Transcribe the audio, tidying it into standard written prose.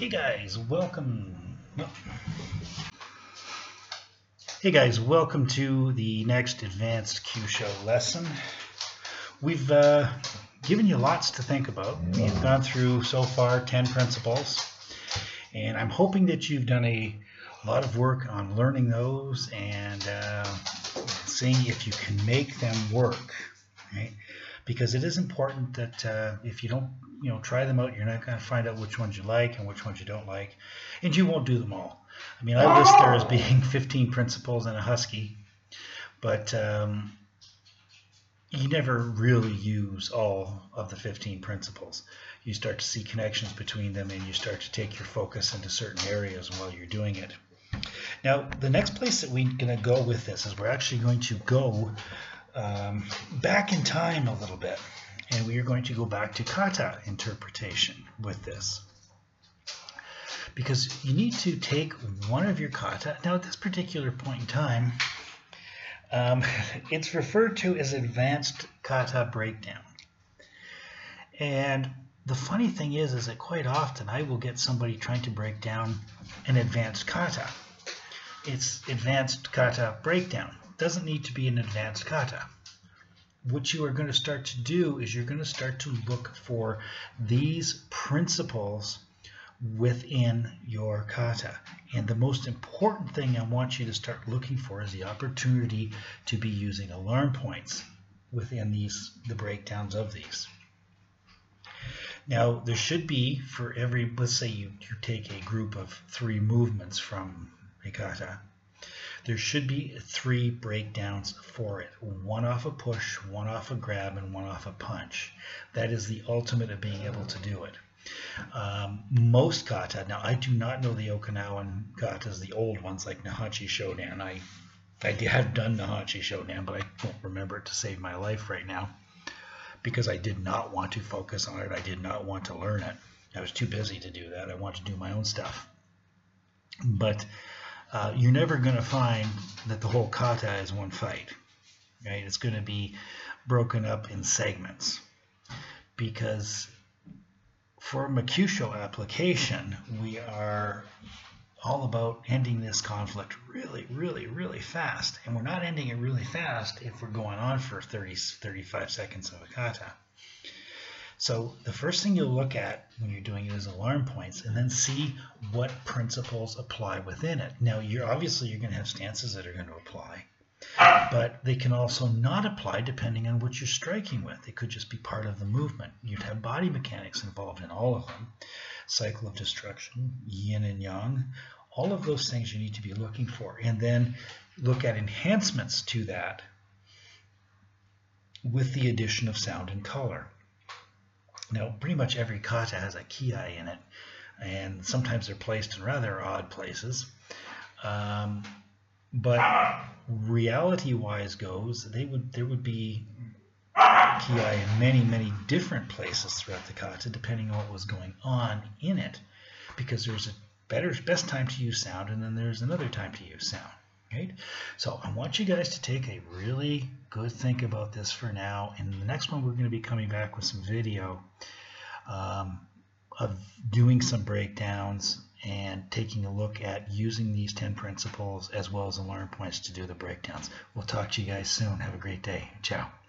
Hey guys, welcome. No. Hey guys, welcome to the next Advanced Q Show lesson. We've given you lots to think about. We've gone through so far 10 principles, and I'm hoping that you've done a lot of work on learning those and seeing if you can make them work, right? Because it is important that if you don't try them out, you're not going to find out which ones you like and which ones you don't like, and you won't do them all. I mean, I list there as being 15 principles in a husky, but you never really use all of the 15 principles. You start to see connections between them, and you start to take your focus into certain areas while you're doing it. Now, the next place that we're going to go with this is we're actually going to go back in time a little bit, and we are going to go back to kata interpretation with this, because you need to take one of your kata. Now at this particular point in time, it's referred to as advanced kata breakdown, and the funny thing is that quite often I will get somebody trying to break down an advanced kata. It's advanced kata breakdown. It doesn't need to be an advanced kata. What you are going to start to do is you're going to start to look for these principles within your kata. And the most important thing I want you to start looking for is the opportunity to be using alarm points within the breakdowns of these. Now, there should be, for every, let's say you take a group of 3 movements from a kata, there should be 3 breakdowns for it. 1 off a push, 1 off a grab, and 1 off a punch. That is the ultimate of being able to do it. Most kata, now I do not know the Okinawan katas, the old ones like Nihonchi Shodan. I have done Nihonchi Shodan, but I don't remember it to save my life right now, because I did not want to focus on it. I did not want to learn it. I was too busy to do that. I want to do my own stuff. But you're never going to find that the whole kata is one fight, right? It's going to be broken up in segments, because for a Makusho application, we are all about ending this conflict really, really, really fast. And we're not ending it really fast if we're going on for 35 seconds of a kata. So the first thing you'll look at when you're doing it is alarm points, and then see what principles apply within it. Now, obviously you're going to have stances that are going to apply, but they can also not apply depending on what you're striking with. They could just be part of the movement. You'd have body mechanics involved in all of them. Cycle of destruction, yin and yang, all of those things you need to be looking for. And then look at enhancements to that with the addition of sound and color. Now, pretty much every kata has a kiai in it, and sometimes they're placed in rather odd places. But reality-wise goes, there would be kiai in many, many different places throughout the kata, depending on what was going on in it, because there's a best time to use sound, and then there's another time to use sound. Right? So I want you guys to take a really good think about this for now. In the next one, we're going to be coming back with some video of doing some breakdowns and taking a look at using these 10 principles as well as alarm points to do the breakdowns. We'll talk to you guys soon. Have a great day. Ciao.